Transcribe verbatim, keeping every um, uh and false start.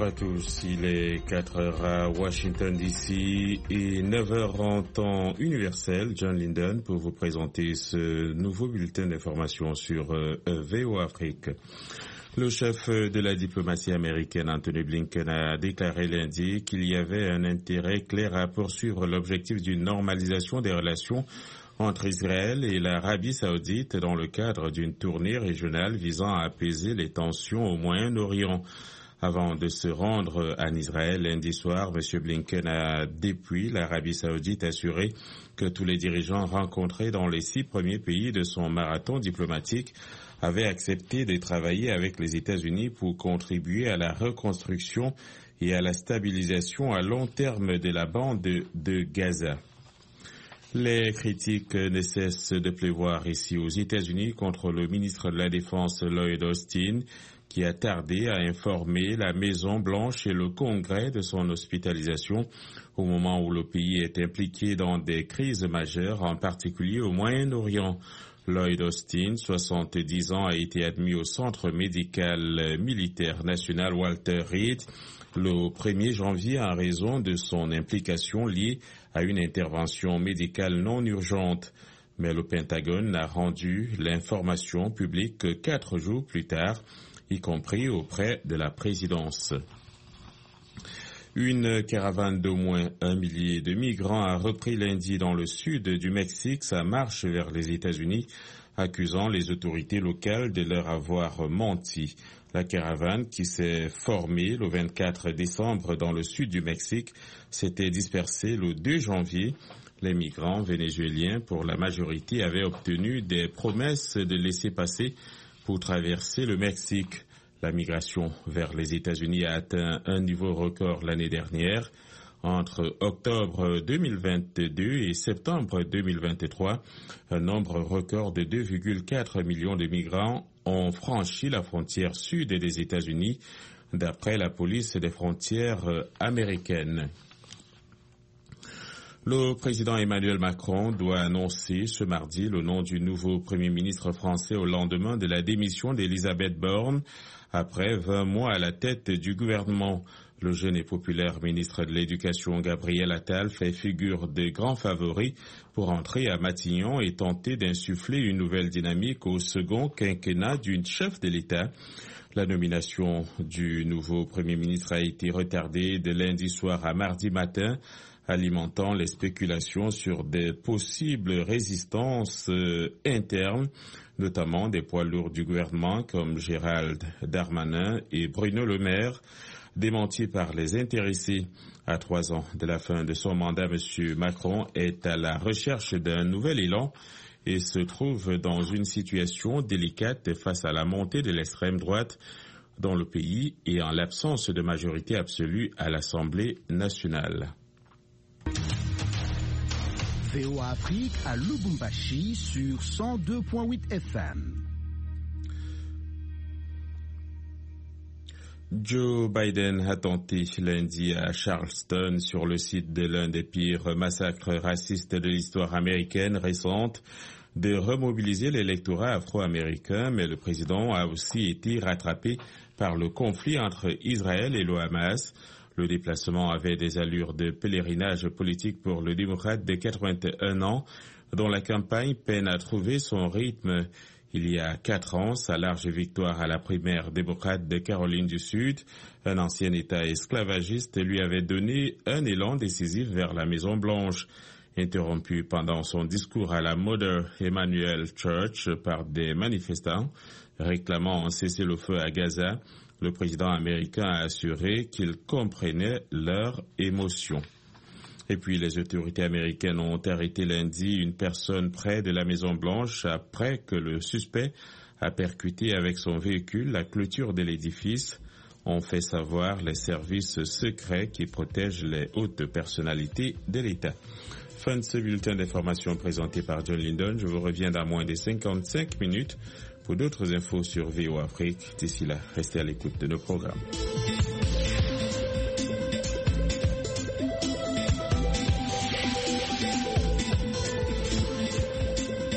à tous, il est quatre heures à Washington D C et neuf heures en temps universel. John Linden pour vous présenter ce nouveau bulletin d'information sur euh, V O Afrique. Le chef de la diplomatie américaine, Anthony Blinken, a déclaré lundi qu'il y avait un intérêt clair à poursuivre l'objectif d'une normalisation des relations entre Israël et l'Arabie saoudite dans le cadre d'une tournée régionale visant à apaiser les tensions au Moyen-Orient. Avant de se rendre en Israël lundi soir, M. Blinken a, depuis l'Arabie saoudite, assuré que tous les dirigeants rencontrés dans les six premiers pays de son marathon diplomatique avaient accepté de travailler avec les États-Unis pour contribuer à la reconstruction et à la stabilisation à long terme de la bande de, de Gaza. Les critiques ne cessent de pleuvoir ici aux États-Unis contre le ministre de la Défense Lloyd Austin, qui a tardé à informer la Maison-Blanche et le Congrès de son hospitalisation au moment où le pays est impliqué dans des crises majeures, en particulier au Moyen-Orient. Lloyd Austin, soixante-dix ans, a été admis au Centre médical militaire national Walter Reed le premier janvier en raison de son implication liée à une intervention médicale non urgente. Mais le Pentagone a rendu l'information publique que quatre jours plus tard, y compris auprès de la présidence. Une caravane d'au moins un millier de migrants a repris lundi dans le sud du Mexique sa marche vers les États-Unis, accusant les autorités locales de leur avoir menti. La caravane, qui s'est formée le vingt-quatre décembre dans le sud du Mexique, s'était dispersée le deux janvier. Les migrants vénézuéliens, pour la majorité, avaient obtenu des promesses de laisser-passer pour traverser le Mexique. La migration vers les États-Unis a atteint un niveau record l'année dernière. Entre octobre deux mille vingt-deux et septembre deux mille vingt-trois, un nombre record de deux virgule quatre millions de migrants ont franchi la frontière sud des États-Unis, d'après la police des frontières américaines. Le président Emmanuel Macron doit annoncer ce mardi le nom du nouveau Premier ministre français au lendemain de la démission d'Elisabeth Borne, après vingt mois à la tête du gouvernement. Le jeune et populaire ministre de l'Éducation, Gabriel Attal, fait figure de grand favori pour entrer à Matignon et tenter d'insuffler une nouvelle dynamique au second quinquennat d'une chef de l'État. La nomination du nouveau Premier ministre a été retardée de lundi soir à mardi matin, alimentant les spéculations sur des possibles résistances euh, internes, notamment des poids lourds du gouvernement comme Gérald Darmanin et Bruno Le Maire, démentis par les intéressés. À trois ans de la fin de son mandat, M. Macron est à la recherche d'un nouvel élan et se trouve dans une situation délicate face à la montée de l'extrême droite dans le pays et en l'absence de majorité absolue à l'Assemblée nationale. V O Afrique à Lubumbashi sur cent deux virgule huit F M. Joe Biden a tenté lundi à Charleston, sur le site de l'un des pires massacres racistes de l'histoire américaine récente, de remobiliser l'électorat afro-américain, mais le président a aussi été rattrapé par le conflit entre Israël et le Hamas. Le déplacement avait des allures de pèlerinage politique pour le démocrate de quatre-vingt-un ans, dont la campagne peine à trouver son rythme. Il y a quatre ans, sa large victoire à la primaire démocrate de Caroline du Sud, un ancien État esclavagiste, lui avait donné un élan décisif vers la Maison-Blanche. Interrompu pendant son discours à la Mother Emmanuel Church par des manifestants réclamant un cessez-le-feu à Gaza, le président américain a assuré qu'il comprenait leurs émotions. Et puis les autorités américaines ont arrêté lundi une personne près de la Maison-Blanche après que le suspect a percuté avec son véhicule la clôture de l'édifice, ont fait savoir les services secrets qui protègent les hautes personnalités de l'État. Fin de ce bulletin d'information présenté par John Linden. Je vous reviens dans moins de cinquante-cinq minutes pour d'autres infos sur V O Afrique. D'ici là, restez à l'écoute de nos programmes.